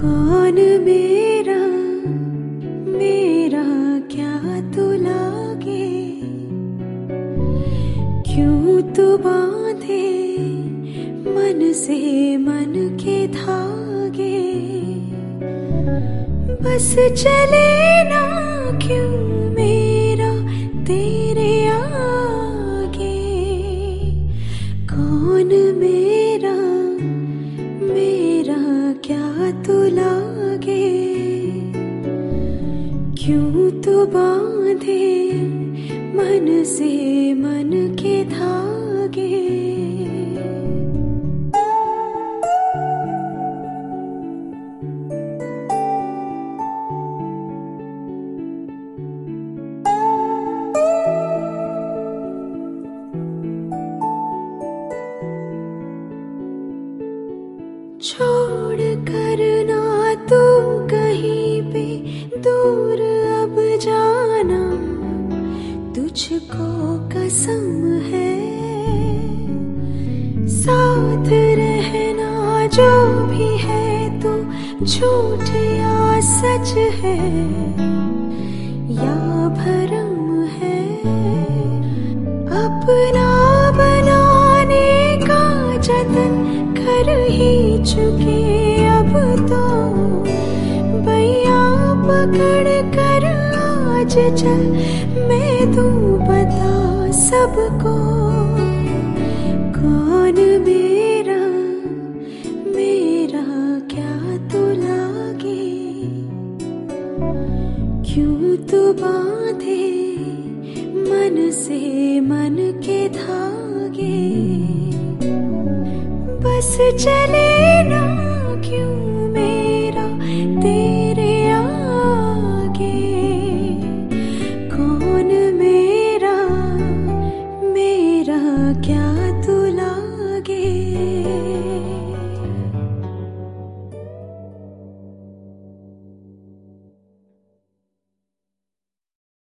कौन मेरा मेरा क्या तू लागे, क्यों तू बांधे मन से मन के धागे। बस चले ना क्यों मेरा तेरे आगे। कौन मेरा मेरा क्या तू लागे, क्यों तू बांधे मन से मन के धागे। छोड़ कर ना तू कहीं पे दूर अब जाना, तुझको कसम है। साथ रहना जो भी है तू झूठ या सच है या भरम है। अपना बनाने का जतन कर ही चुके अब तो, बैया पकड़ कर आज चल मैं तू बता सबको। कौन मेरा मेरा क्या तू लागे, क्यों तू बांधे मन से मन के धागे। बस चले ना